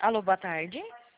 Alô, boa tarde.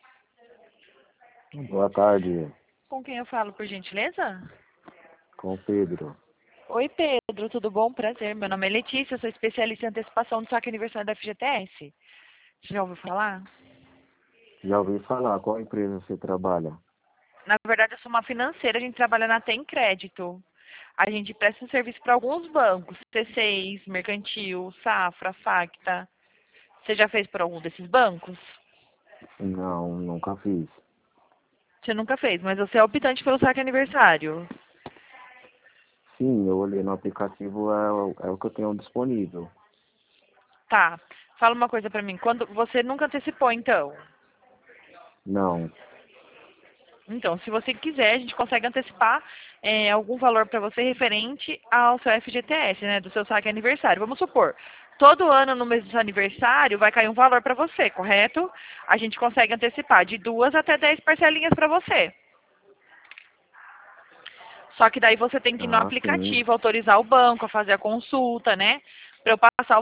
Boa tarde, Com quem eu falo, por gentileza? com o Pedro. Oi, Pedro, tudo bom? Prazer. Meu nome é Letícia, eu sou especialista em antecipação do saque aniversário da FGTS. Você já ouviu falar? Já ouvi falar, qual empresa você trabalha? Na verdade, eu sou uma financeira, a gente trabalha na Tem Crédito. A gente presta um serviço para alguns bancos, C6, Mercantil, Safra, Facta. Você já fez por algum desses bancos? Não, nunca fiz. Você nunca fez, mas você é optante pelo saque aniversário. Sim, eu olhei no aplicativo, é o que eu tenho disponível. Tá. Fala uma coisa pra mim. Quando você nunca antecipou, então? Não. Então, se você quiser, a gente consegue antecipar algum valor para você referente ao seu FGTS, né, do seu saque aniversário. Vamos supor, todo ano no mês do seu aniversário vai cair um valor para você, correto? A gente consegue antecipar de 2 até 10 parcelinhas para você. Só que daí você tem que ir no Ah, sim. aplicativo, autorizar o banco a fazer a consulta, né? Para eu passar o...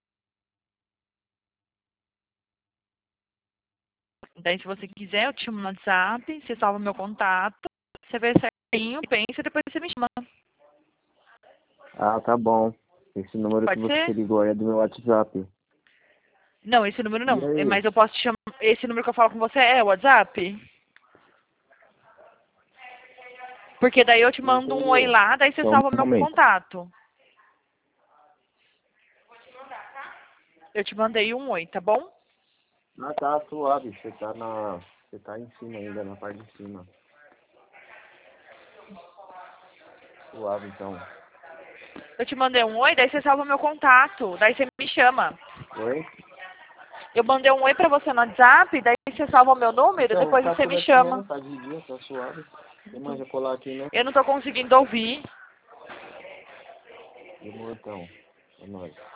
Daí, se você quiser, eu te chamo no WhatsApp, você salva o meu contato, você vê certinho, pensa e depois você me chama. Ah, tá bom. Esse número que Pode você ser? ligou aí é do meu WhatsApp. Não, esse número E não. aí? Mas eu posso te chamar. Esse número que eu falo com você é o WhatsApp? Porque daí eu te Não mando um oi entendeu? lá, daí você Só um salva meu momento. contato. Eu te mandei um oi, tá bom? Ah, tá suave. Você tá em cima ainda, na parte de cima. Suave, então. Eu te mandei um oi, daí você salva meu contato. Daí você me chama. Oi? Eu mandei um oi pra você no WhatsApp, daí você salva o meu número, Então, vou depois ficar você por me aqui mesmo, chama. tá de dia, tá suave. Você manja colar aqui, né? Eu não tô conseguindo ouvir. Demorou então. É nóis.